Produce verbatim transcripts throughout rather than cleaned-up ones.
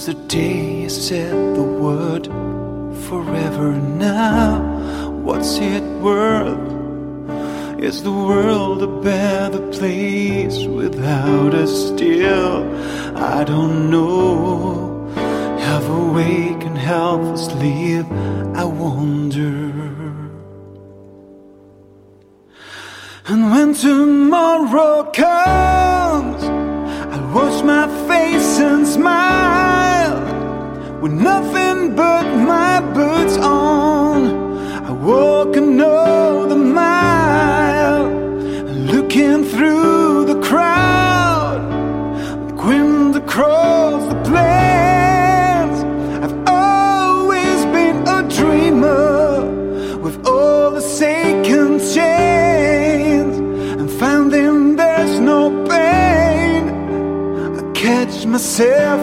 Since the day you said the word forever now, what's it worth? Is the world a better place without us still? I don't know. Half awake and half asleep, I wonder. And when tomorrow comes, I'll wash my face and smile with nothing but my boots on. I walk another mile, looking through the crowd, like wind across the plains. I've always been a dreamer with all the sacred chains, and finding there's no pain, I catch myself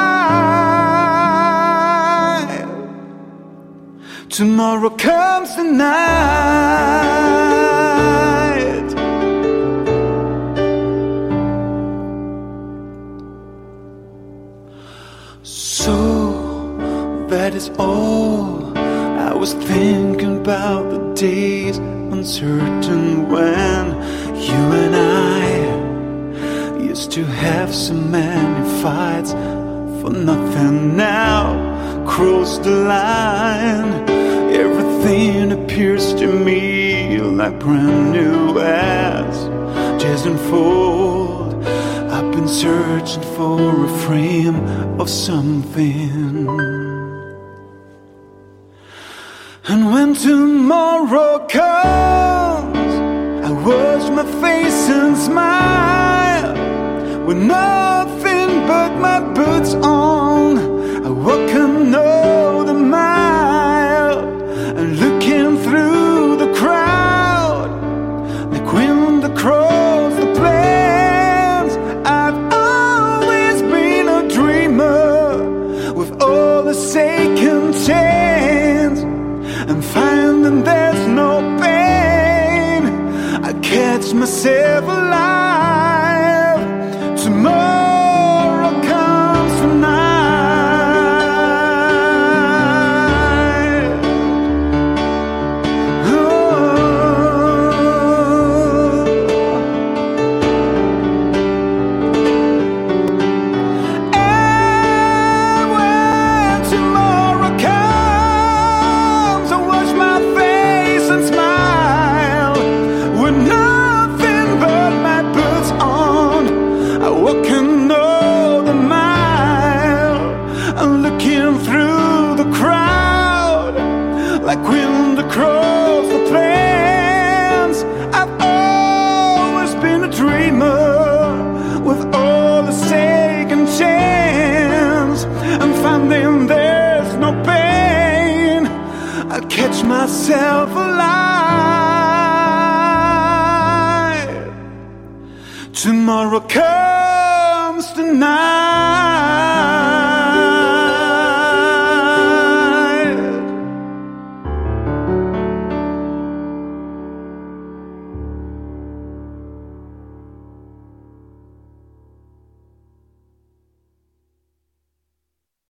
alive. Tomorrow comes the night. So that is all. I was thinking about the days uncertain when you and I used to have so many fights for nothing. Now cross the line, everything appears to me like brand new as just unfold. I've been searching for a frame of something. And when tomorrow comes, I wash my face and smile with nothing but my boots on. I walk another mile, and looking through the crowd, like wind across the plains. I've always been a dreamer with all the sacred chains, and finding there's no pain, I catch myself alive. Tomorrow comes tonight. Oh. And when tomorrow comes, I wash my face and smile with nothing but my boots on. I walk another mile, I'm looking through the crowd, like wind across the plains. I've always been a dreamer with all the sacred chains, and finding there's no pain, I catch myself alive. Tomorrow comes tonight.